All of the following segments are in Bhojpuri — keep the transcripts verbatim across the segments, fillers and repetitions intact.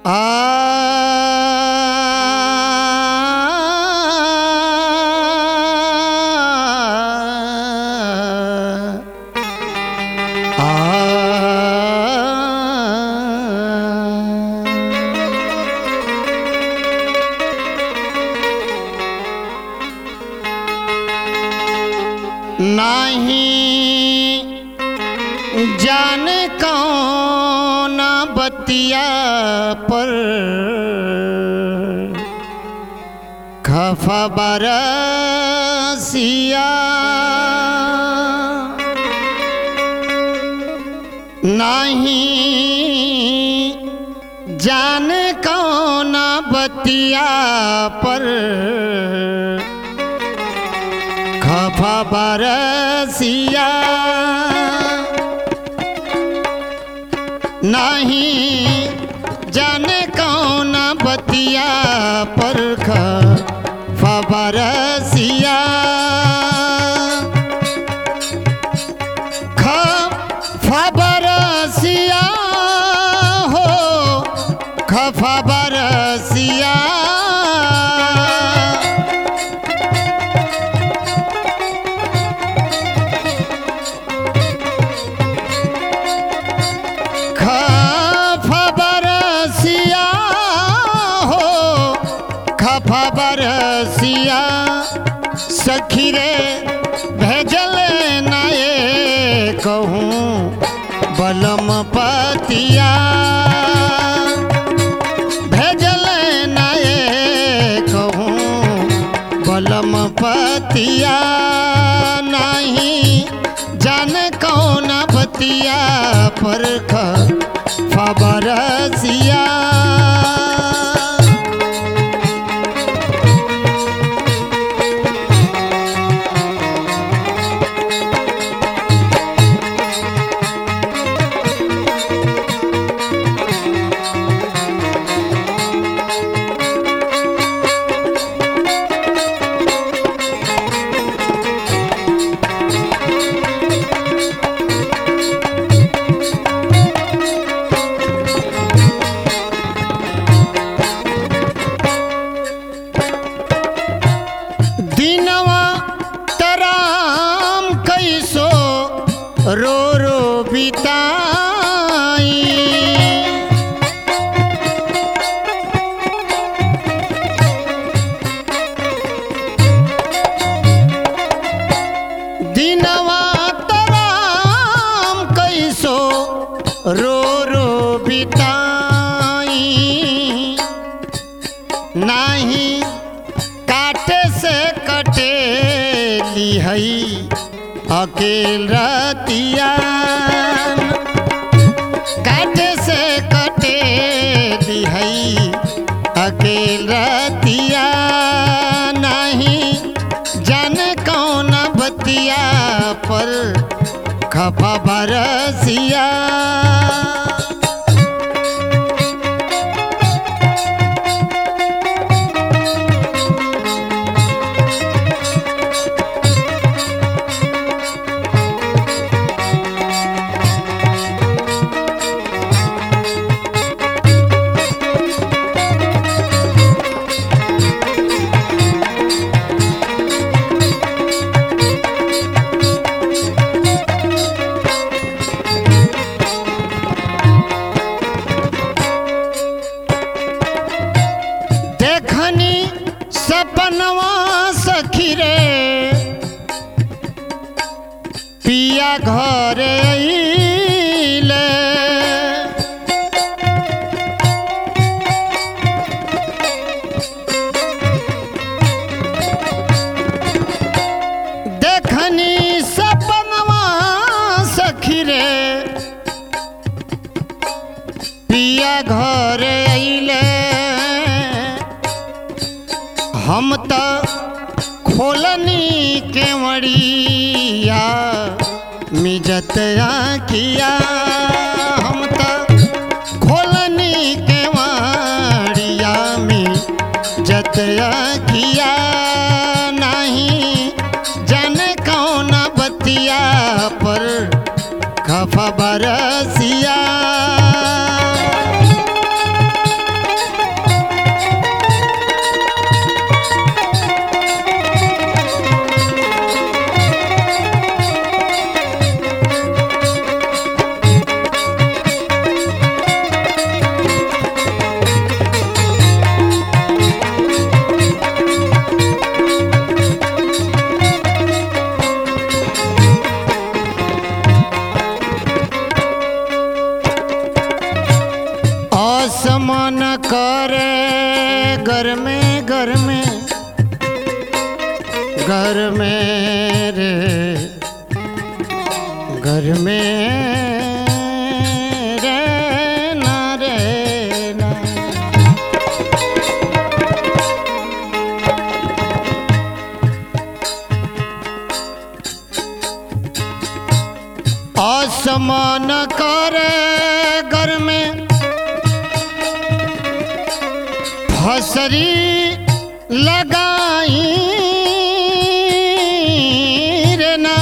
नहीं जान कौन बतिया पर खफा बरसिया नहीं जान कौन बतिया पर खफा बरसिया नहीं जाने कौन बतिया पर खफा बरसिया खफा बरसिया हो खफा बरसिया बरसिया सखी रे भेजल नाये कहूँ बलम पतिया भेजल नाये कहूँ बलम पतिया नहीं जान कौन बतिया पर खफा बरसिया रो रो बिताई दिनवा तराम कैसो रो रो बिताई नहीं काटे से कटे लिहई अकेल रतिया काटे से कटे दिहई अकेल रतिया नहीं जान कौन बतिया पर खफा बरसिया सपनवा सखी रे पिया घर आइले देखनी सपनवा सखी रे पिया घर आइले हम तो खोलनी केवड़िया मिजत आखिया हम तो खोलनी केवड़िया मिजत आखिया नहीं जाने कौन बतिया पर खफा बरसिया आसमान करे घर में घर में घर में रे घर में रे ना रे ना। आसमान करे घर में फसरी लगाई रे ना।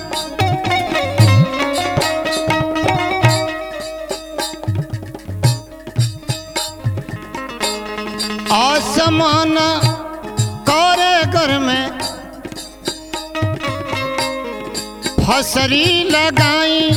आसमान करे घर में फसरी लगाई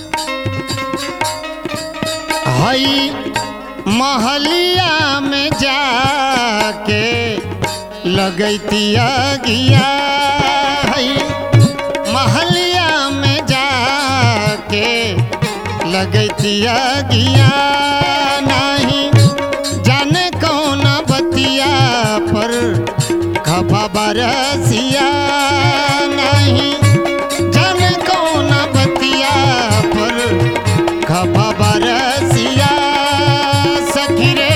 हई महलिया में जाके लगैतिया गिया हई महलिया में जाके लगैतिया गिया। नहीं जाने कौन बतिया पर खबा बरसिया नहीं जाने कौन बतिया पर खबा बरसिया। सखी रे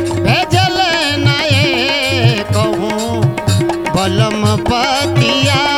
भेजल नए कहूँ बलम पतिया